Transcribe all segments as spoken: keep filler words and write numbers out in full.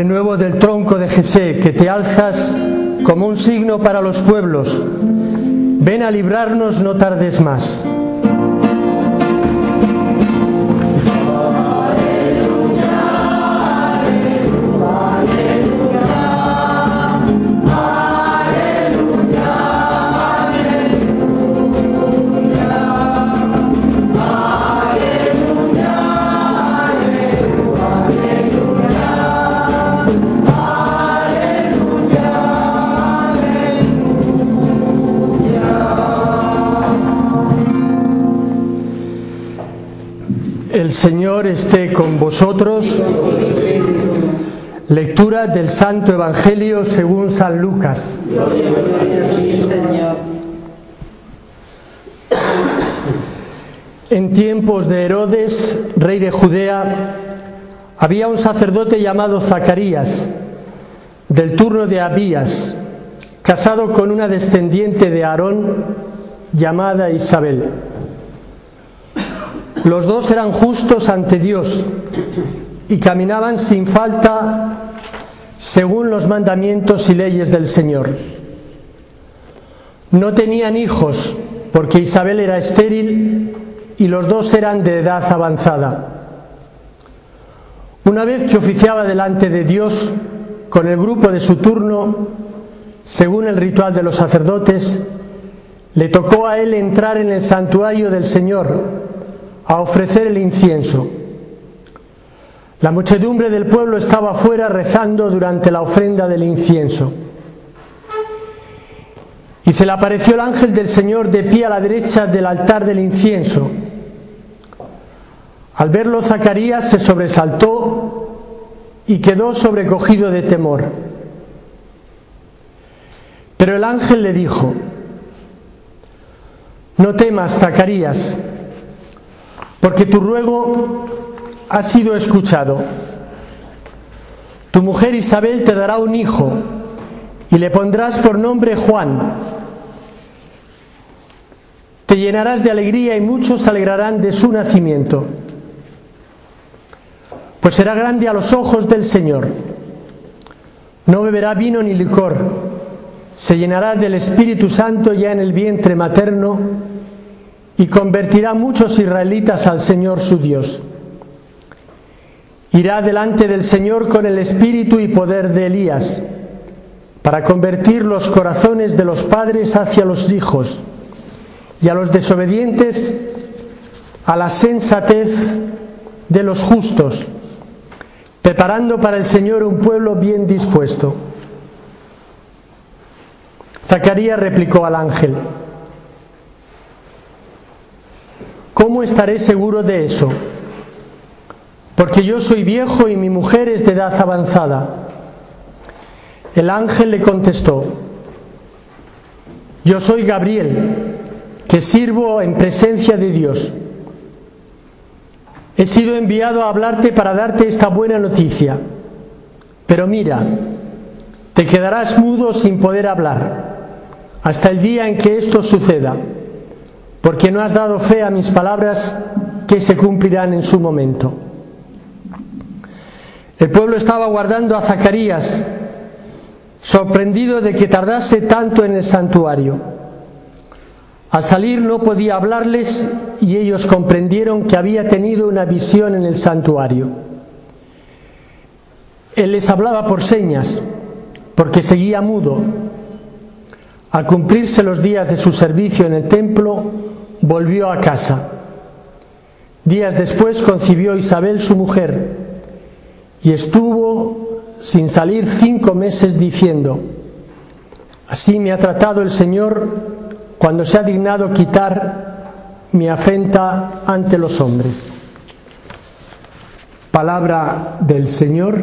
renuevo del tronco de Jesé, que te alzas como un signo para los pueblos. Ven a librarnos, no tardes más. El Señor esté con vosotros. Lectura del Santo Evangelio según San Lucas. En tiempos de Herodes, rey de Judea, había un sacerdote llamado Zacarías, del turno de Abías, casado con una descendiente de Aarón llamada Isabel. Los dos eran justos ante Dios y caminaban sin falta según los mandamientos y leyes del Señor. No tenían hijos porque Isabel era estéril y los dos eran de edad avanzada. Una vez que oficiaba delante de Dios con el grupo de su turno, según el ritual de los sacerdotes, le tocó a él entrar en el santuario del Señor a ofrecer el incienso. La muchedumbre del pueblo estaba fuera rezando durante la ofrenda del incienso. Y se le apareció el ángel del Señor de pie a la derecha del altar del incienso. Al verlo, Zacarías se sobresaltó y quedó sobrecogido de temor. Pero el ángel le dijo: no temas, Zacarías, porque tu ruego ha sido escuchado. Tu mujer Isabel te dará un hijo y le pondrás por nombre Juan. Te llenarás de alegría y muchos se alegrarán de su nacimiento, pues será grande a los ojos del Señor. No beberá vino ni licor, se llenará del Espíritu Santo ya en el vientre materno y convertirá a muchos israelitas al Señor su Dios. Irá delante del Señor con el espíritu y poder de Elías, para convertir los corazones de los padres hacia los hijos y a los desobedientes a la sensatez de los justos, preparando para el Señor un pueblo bien dispuesto. Zacarías replicó al ángel: ¿cómo estaré seguro de eso? Porque yo soy viejo y mi mujer es de edad avanzada. El ángel le contestó: yo soy Gabriel, que sirvo en presencia de Dios. He sido enviado a hablarte para darte esta buena noticia. Pero mira, te quedarás mudo sin poder hablar hasta el día en que esto suceda, porque no has dado fe a mis palabras que se cumplirán en su momento. El pueblo estaba aguardando a Zacarías, sorprendido de que tardase tanto en el santuario. Al salir no podía hablarles y ellos comprendieron que había tenido una visión en el santuario. Él les hablaba por señas, porque seguía mudo. Al cumplirse los días de su servicio en el templo, volvió a casa. Días después concibió Isabel, su mujer, y estuvo sin salir cinco meses diciendo: así me ha tratado el Señor cuando se ha dignado quitar mi afrenta ante los hombres. Palabra del Señor.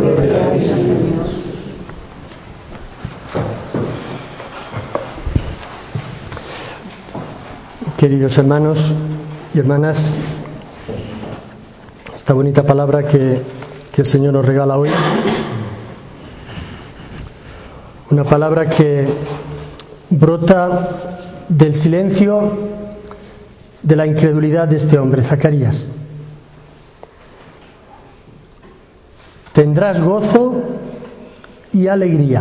Queridos hermanos y hermanas, esta bonita palabra que, que el Señor nos regala hoy, una palabra que brota del silencio, de la incredulidad de este hombre, Zacarías. tendrás gozo y alegría.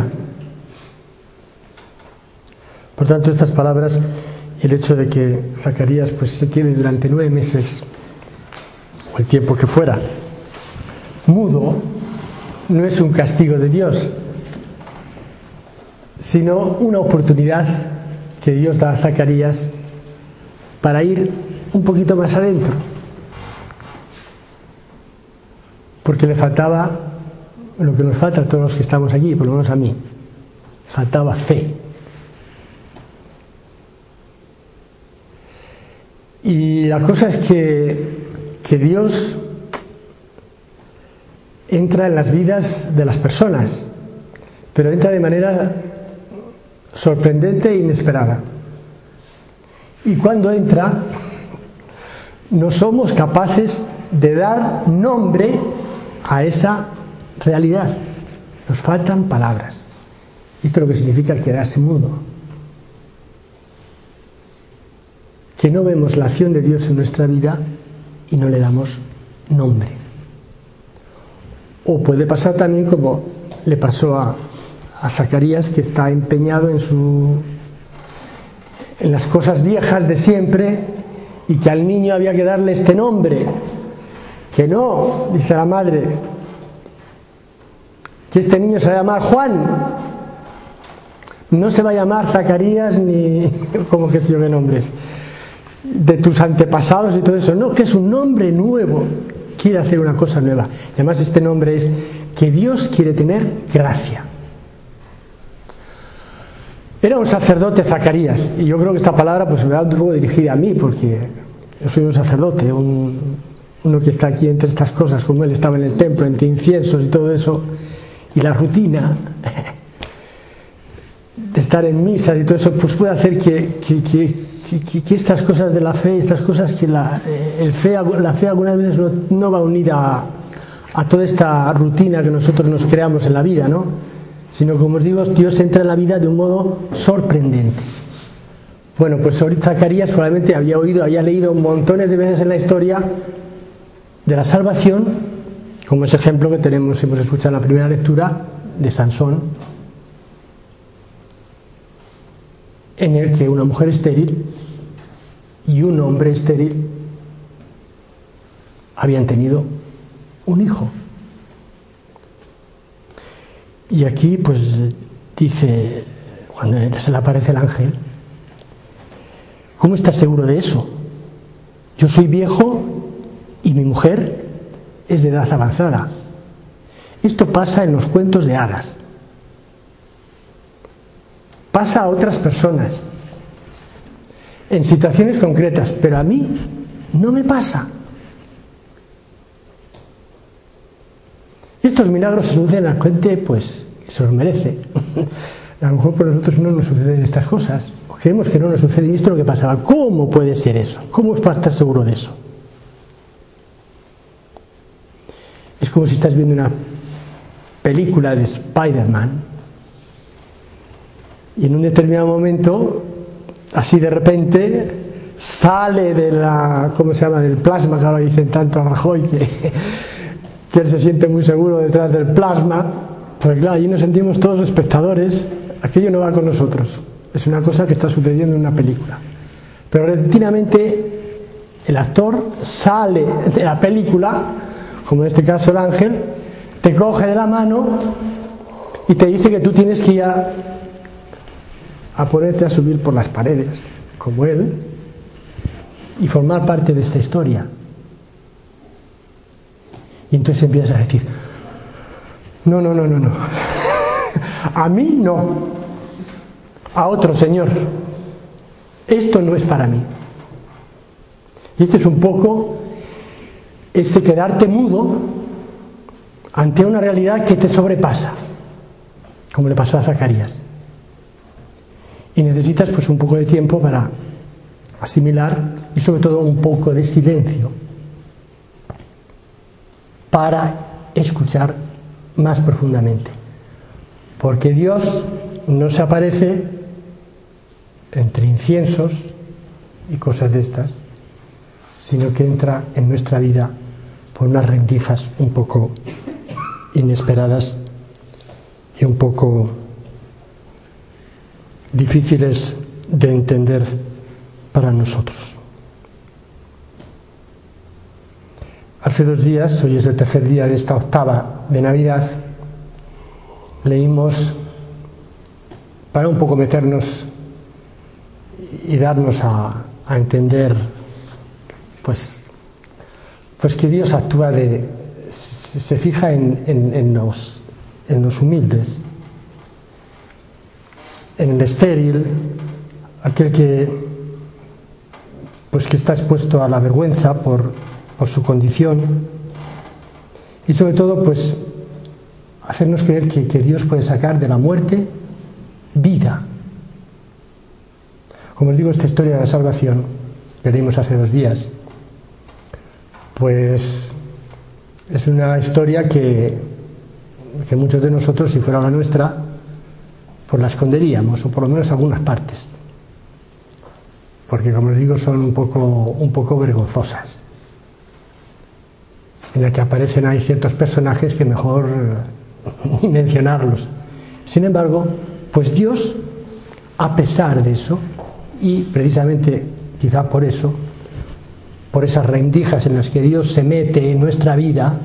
Por tanto, estas palabras y el hecho de que Zacarías pues se quede durante nueve meses o el tiempo que fuera mudo no es un castigo de Dios, sino una oportunidad que Dios da a Zacarías para ir un poquito más adentro, porque le faltaba lo que nos falta a todos los que estamos aquí, por lo menos a mí, faltaba fe. Y la cosa es que, que Dios entra en las vidas de las personas, pero entra de manera sorprendente e inesperada. Y cuando entra, no somos capaces de dar nombre a esa realidad. Nos faltan palabras. Esto es lo que significa quedarse mudo. Que no vemos la acción de Dios en nuestra vida y no le damos nombre. O puede pasar también como le pasó a, a Zacarías, que está empeñado en, su, en las cosas viejas de siempre, y que al niño había que darle este nombre. Que no, dice la madre, que este niño se va a llamar Juan, no se va a llamar Zacarías ni como que sé yo qué nombres de tus antepasados y todo eso, no, que es un nombre nuevo, quiere hacer una cosa nueva. Y además este nombre es que Dios quiere tener gracia. Era un sacerdote Zacarías, y yo creo que esta palabra pues me va un poco dirigida a mí, porque yo soy un sacerdote, un, uno que está aquí entre estas cosas, como él estaba en el templo, entre inciensos y todo eso, y la rutina de estar en misa y todo eso, pues puede hacer que, que, que, que, que estas cosas de la fe, estas cosas que la, el fe, la fe algunas veces no, no va unida a, a toda esta rutina que nosotros nos creamos en la vida, ¿no? Sino, como os digo, Dios entra en la vida de un modo sorprendente. Bueno, pues ahorita Zacarías probablemente había oído, había leído montones de veces en la historia de la salvación, como ese ejemplo que tenemos, hemos escuchado en la primera lectura de Sansón, en el que una mujer estéril y un hombre estéril habían tenido un hijo. Y aquí pues dice, cuando se le aparece el ángel, ¿cómo estás seguro de eso? Yo soy viejo y mi mujer es de edad avanzada. Esto pasa en los cuentos de hadas. Pasa a otras personas, en situaciones concretas, pero a mí no me pasa. Estos milagros se suceden a la gente, pues, que se los merece. A lo mejor por nosotros no nos suceden estas cosas. Creemos que no nos sucede, y esto es lo que pasaba. ¿Cómo puede ser eso? ¿Cómo es para estar seguro de eso? Es como si estás viendo una película de Spider-Man y en un determinado momento, así de repente, sale de la, ¿cómo se llama?, del plasma, que ahora dicen tanto a Rajoy, que, que él se siente muy seguro detrás del plasma, porque claro, allí nos sentimos todos espectadores, aquello no va con nosotros, es una cosa que está sucediendo en una película. Pero repentinamente el actor sale de la película, como en este caso el ángel, te coge de la mano y te dice que tú tienes que ir a a ponerte a subir por las paredes, como él, y formar parte de esta historia. Y entonces empiezas a decir, no, no, no, no, no, a mí no, a otro Señor, esto no es para mí. Y este es un poco ese quedarte mudo ante una realidad que te sobrepasa, como le pasó a Zacarías. Y necesitas pues un poco de tiempo para asimilar, y sobre todo un poco de silencio para escuchar más profundamente, porque Dios no se aparece entre inciensos y cosas de estas, sino que entra en nuestra vida por unas rendijas un poco inesperadas y un poco difíciles de entender para nosotros. Hace dos días, hoy es el tercer día de esta octava de Navidad, leímos, para un poco meternos y darnos a, a entender, pues, pues que Dios actúa de, se, se fija en, en, en, los, en los humildes, en el estéril, aquel que, pues, que está expuesto a la vergüenza por, por su condición, y sobre todo, pues, hacernos creer que, que Dios puede sacar de la muerte vida. Como os digo, esta historia de la salvación que leímos hace dos días, pues es una historia que, que muchos de nosotros, si fuera la nuestra, pues la esconderíamos, o por lo menos algunas partes, porque, como os digo, son un poco, un poco vergonzosas, en la que aparecen ahí ciertos personajes que mejor ni mencionarlos. Sin embargo, pues Dios, a pesar de eso, y precisamente quizá por eso, por esas rendijas en las que Dios se mete en nuestra vida,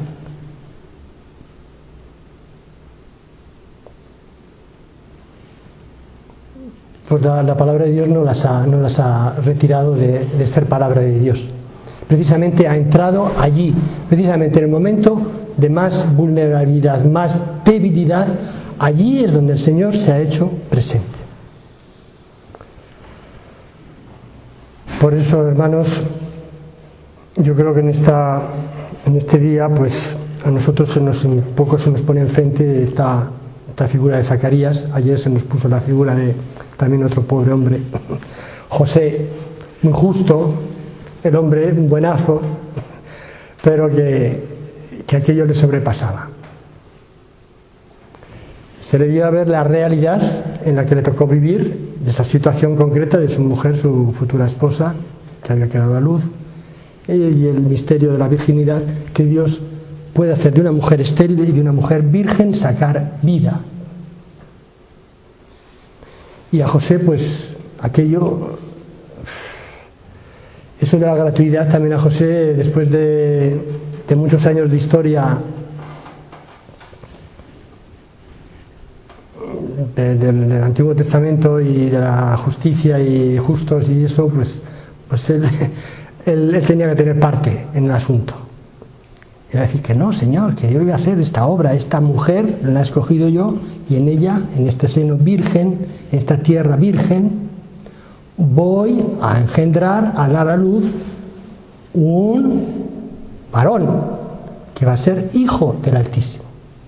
pues la, la palabra de Dios no las ha, no las ha retirado de, de ser palabra de Dios. Precisamente ha entrado allí, precisamente en el momento de más vulnerabilidad, más debilidad, allí es donde el Señor se ha hecho presente. Por eso, hermanos, yo creo que en, esta, en este día, pues a nosotros se nos, un poco se nos pone enfrente esta, esta figura de Zacarías. Ayer se nos puso la figura de también otro pobre hombre, José, muy justo, el hombre, un buenazo, pero que, que aquello le sobrepasaba. Se le dio a ver la realidad en la que le tocó vivir, de esa situación concreta de su mujer, su futura esposa, que había quedado a luz, y el misterio de la virginidad, que Dios puede hacer de una mujer estéril y de una mujer virgen sacar vida. Y a José, pues, aquello, eso de la gratuidad también a José, después de, de muchos años de historia de, de, del Antiguo Testamento y de la justicia y justos y eso, pues, pues él, él, él tenía que tener parte en el asunto. Y va a decir que no, Señor, que yo voy a hacer esta obra, esta mujer la he escogido yo, y en ella, en este seno virgen, en esta tierra virgen, voy a engendrar, a dar a luz un varón que va a ser hijo del Altísimo.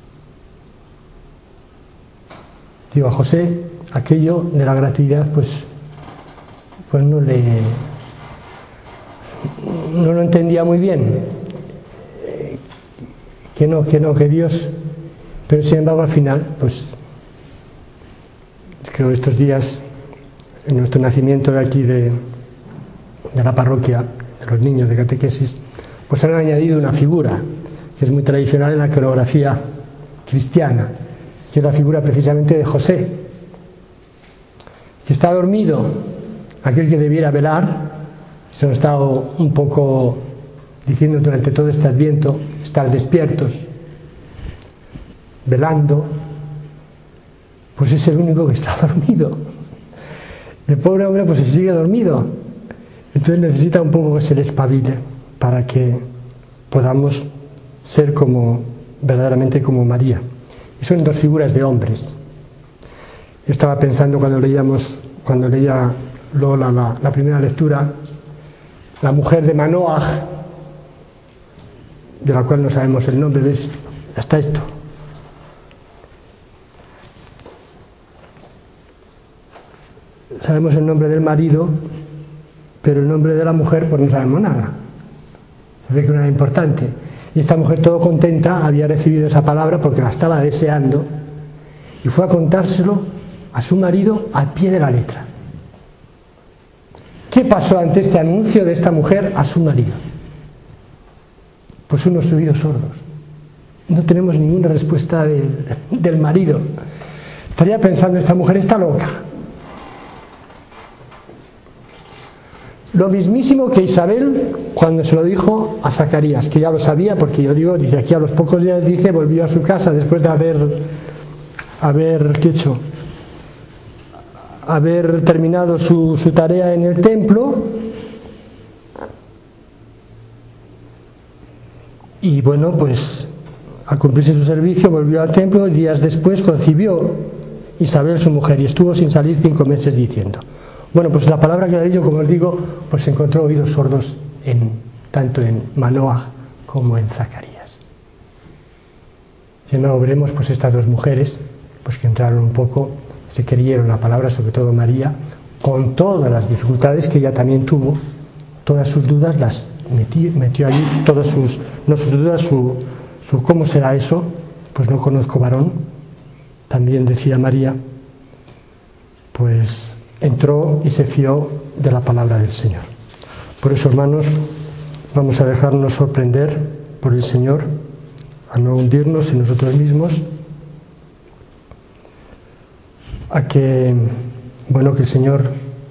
Digo, a José aquello de la gratuidad pues, pues no le no lo entendía muy bien, que no, que no, que Dios, pero sin embargo al final, pues creo que estos días, en nuestro nacimiento de aquí de, de la parroquia, de los niños de catequesis, pues han añadido una figura que es muy tradicional en la iconografía cristiana, que es la figura precisamente de José, que está dormido, aquel que debiera velar. Se nos ha estado un poco diciendo durante todo este Adviento, estar despiertos, velando, pues es el único que está dormido. El pobre hombre pues se sigue dormido, entonces necesita un poco que se le espabile para que podamos ser como, verdaderamente como María. Y son dos figuras de hombres. Yo estaba pensando cuando leíamos, cuando leía Lola la, la primera lectura, la mujer de Manoaj, de la cual no sabemos el nombre, ¿ves? Hasta esto. Sabemos el nombre del marido, pero el nombre de la mujer pues no sabemos nada. Se ve que no era importante. Y esta mujer, todo contenta, había recibido esa palabra porque la estaba deseando y fue a contárselo a su marido al pie de la letra. ¿Qué pasó ante este anuncio de esta mujer a su marido? Pues unos oídos sordos. no tenemos ninguna respuesta del, del marido. Estaría pensando, esta mujer está loca. Lo mismísimo que Isabel cuando se lo dijo a Zacarías, que ya lo sabía, porque yo digo, dice aquí a los pocos días, dice, volvió a su casa después de haber, haber ¿qué hecho? haber terminado su, su tarea en el templo, y bueno, pues al cumplirse su servicio volvió al templo y días después concibió Isabel su mujer y estuvo sin salir cinco meses diciendo. Bueno, pues la palabra que le ha dicho, como os digo, pues encontró oídos sordos en, tanto en Manoah como en Zacarías. Y no veremos pues estas dos mujeres pues que entraron un poco, se creyeron la palabra, sobre todo María, con todas las dificultades que ella también tuvo, todas sus dudas las metió, metió allí, todas sus, no sus dudas, su, su cómo será eso, pues no conozco varón, también decía María, pues entró y se fió de la palabra del Señor. Por eso, hermanos, vamos a dejarnos sorprender por el Señor, a no hundirnos en nosotros mismos, a que, bueno, que el Señor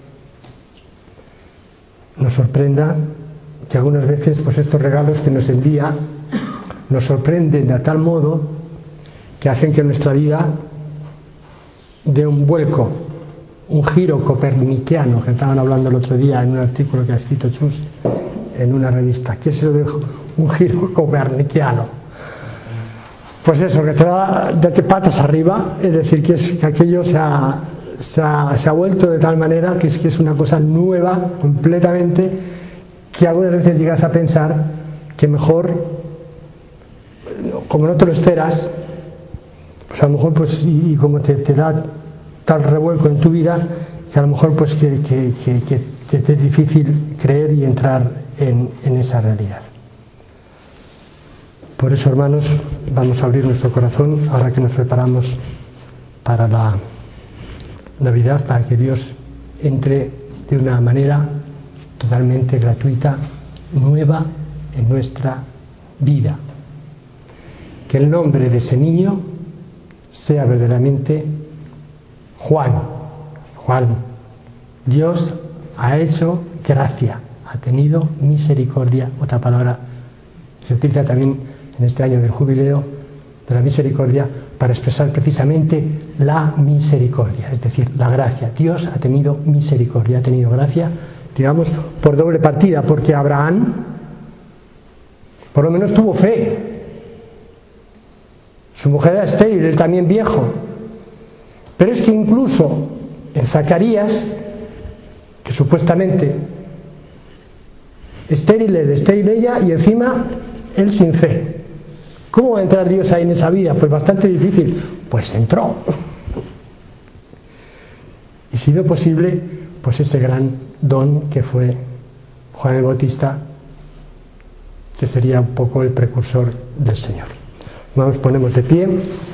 nos sorprenda, que algunas veces pues estos regalos que nos envía nos sorprenden de tal modo que hacen que nuestra vida dé un vuelco, un giro copernicano, que estaban hablando el otro día en un artículo que ha escrito Chus en una revista. ¿Qué se lo dejo? Un giro copernicano. Pues eso, que te da de patas arriba, es decir, que, es, que aquello se ha, se, ha, se ha vuelto de tal manera que es, que es una cosa nueva completamente, que algunas veces llegas a pensar que mejor, como no te lo esperas, pues a lo mejor, pues, y, y como te, te da tal revuelco en tu vida, que a lo mejor pues que, que, que, que, que te es difícil creer y entrar en, en esa realidad. Por eso, hermanos, vamos a abrir nuestro corazón ahora que nos preparamos para la Navidad, para que Dios entre de una manera totalmente gratuita, nueva en nuestra vida. Que el nombre de ese niño sea verdaderamente Juan. Juan, Dios ha hecho gracia, ha tenido misericordia, otra palabra que se utiliza también en este año del jubileo de la misericordia para expresar precisamente la misericordia, es decir, la gracia. Dios ha tenido misericordia, ha tenido gracia, digamos, por doble partida, porque Abraham por lo menos tuvo fe. Su mujer era estéril, él también viejo. Pero es que incluso en Zacarías, que supuestamente estéril él, estéril ella, y encima él sin fe. ¿Cómo va a entrar Dios ahí en esa vida? Pues bastante difícil. Pues entró. Y sido posible, pues ese gran don que fue Juan el Bautista, que sería un poco el precursor del Señor. Nos ponemos de pie.